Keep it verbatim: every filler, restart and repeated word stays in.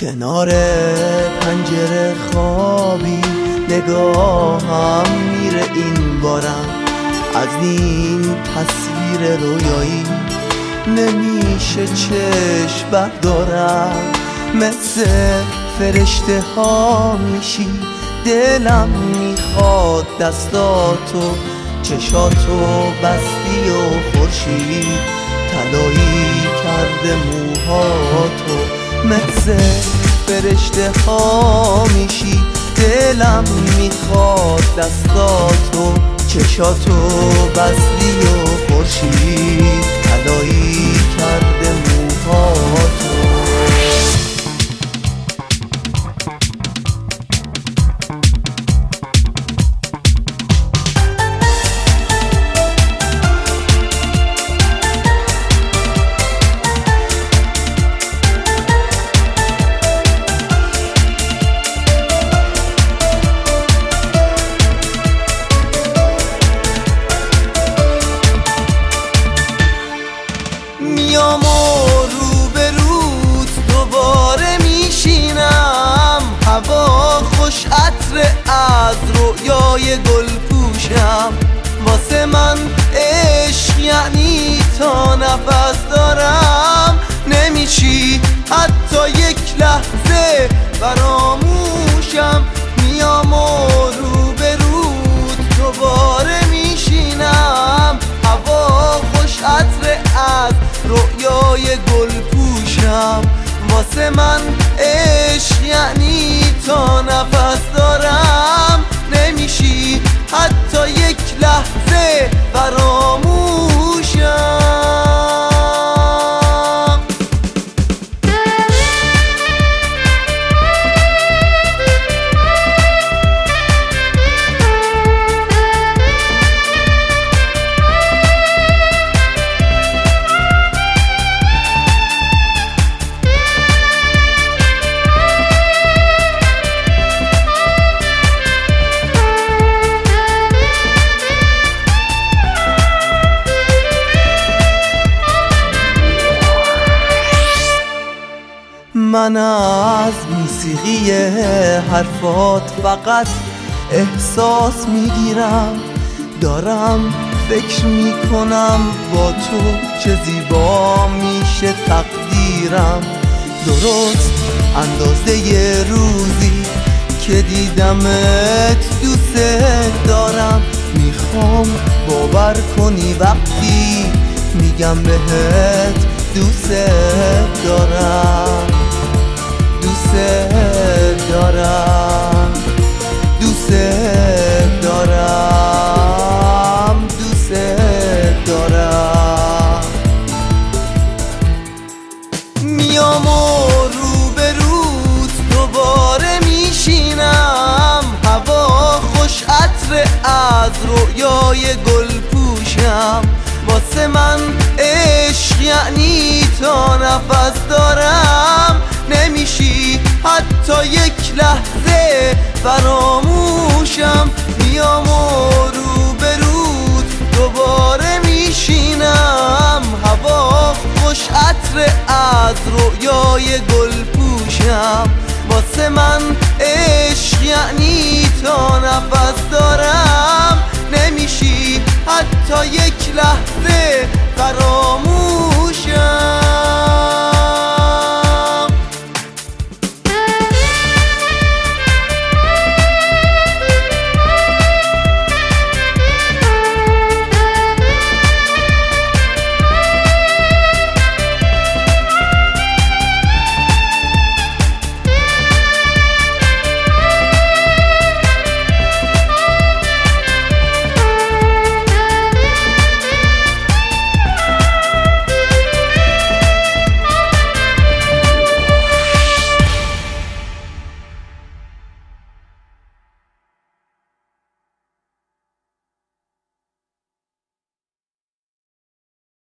کنار پنجره خوابی نگاهم میره این بارم، از این تصویر رویایی نمیشه چشم بردارم. مثل فرشته ها میشی دلم میخواد دستاتو، چشاتو بستی و خورشید طلایی کرده موهاتو. مثل فرشته ها میشی دلم میخواد دستاتو، چشاتو بستی و خورشید طلایی کرده موهاتو. میام و رو به روز دوباره میشینم، هوا خوش عطر از رویای گل پوشم. واسه من عشق یعنی تا نفس دارم، نمیشی حتی یک لحظه فراموشم. میام و رو به روز دوباره میشینم، هوا خوش عطر از رویای گل پوشم. واسه من عشق یعنی تا نفس دارم، نمیشی حتی یک لحظه فراموشم. من از موسیقی حرفات فقط احساس میگیرم، دارم فکر میکنم با تو چه زیبا میشه تقدیرم. درست اندازه ی روزی که دیدمت دوست دارم، میخوام باور کنی وقتی میگم بهت دوست دارم. دوست دارم دوست دارم دوست دارم. میام و رو به روز دوباره میشینم، هوا خوش عطر از رویای گل پوشم. واسه من عشق یعنی تا نفس دارم، نمیشی حتی یک لحظه فراموشم. میام و رو به روز دوباره میشینم، هوا خوش عطر از رویای گل پوشم. واسه من عشق یعنی تا نفس دارم، نمیشی حتی یک لحظه فراموشم.